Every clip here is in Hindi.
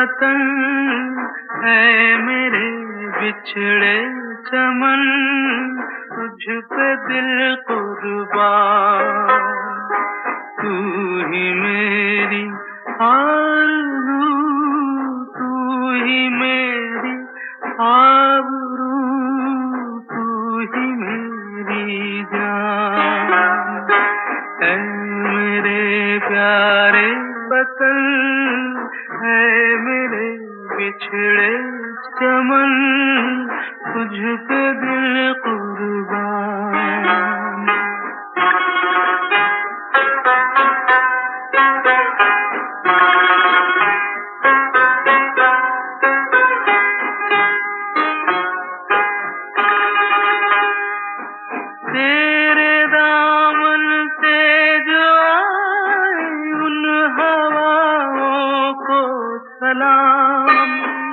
वतन है मेरे बिछड़े चमन, तुझ पे दिल कुर्बान। तू ही मेरी आरज़ू, तू ही मेरी आबरू, तू ही मेरी जान। ऐ मेरे प्यारे वतन, है मेरे बिछड़े चमन, तुझ पे दिल कुर्बान। तेरे दामन से जो आए उन हवाओं को सलाम।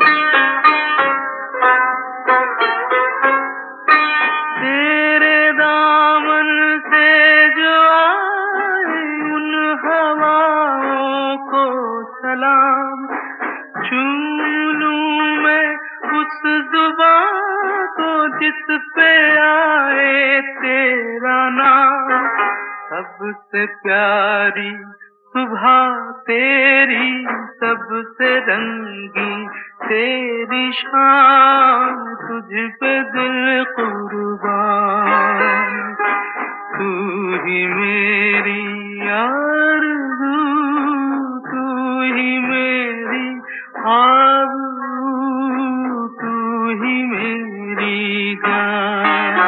तेरे दामन से जो आए उन हवाओं को सलाम। चूम लूं मैं उस जुबां को जिस पे आए तेरा नाम। सबसे प्यारी सुबह तेरी, सबसे रंगी तेरी शाम, तुझ पे दिल कुर्बान। तू ही मेरी आरज़ू, तू ही मेरी आबरू, तू ही मेरी जान।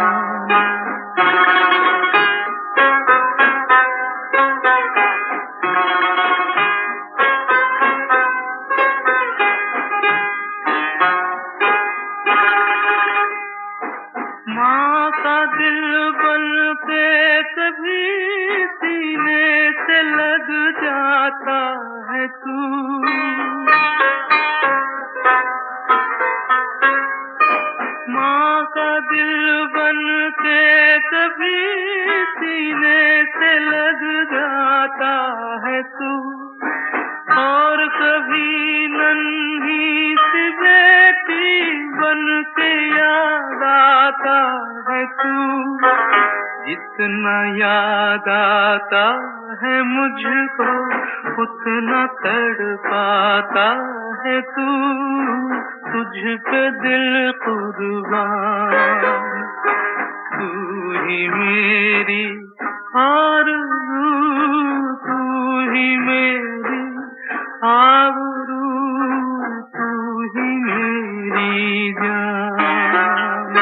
माँ का दिल बन के कभी सीने से लग जाता है तू। माँ का दिल बन के कभी सीने से लग जाता है तू। और कभी नन्ही सी बेटी बन के याद आता है तू। जितना याद आता है मुझको उतना तड़पाता है तू। तुझ पे दिल कुर्बान। तू ही मेरी आरज़ू, तू ही मेरी आबरू, तू ही मेरी जान।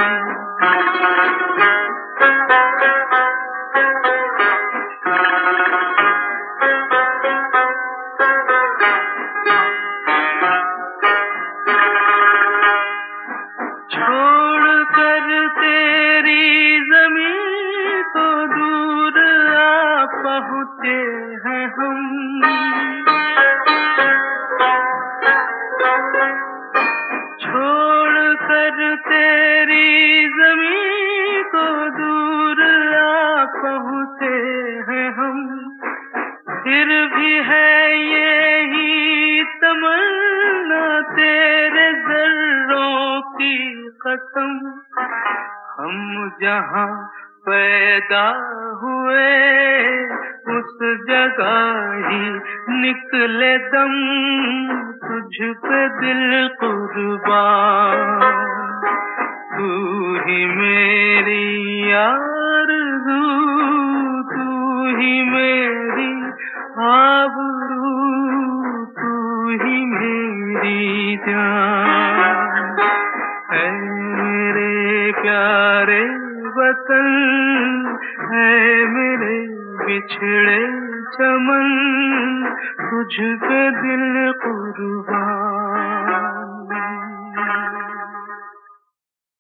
छोड़ कर तेरी ज़मीं को दूर आ पहुँचे हैं हम। छोड़ कर तेरी ज़मीं को दूर आ पहुँचे हैं हम। फिर भी है यही तमन्ना तेरे ज़र्रों की कसम। हम जहाँ पैदा हुए उस जगह ही निकले दम। तुझ पे दिल कुर्बान। तू ही मेरी आरज़ू, तू ही मेरी आबरू, तू ही मेरी जान। ऐ मेरे प्यारे वतन, है मेरे बिछड़े चमन, तुझ पे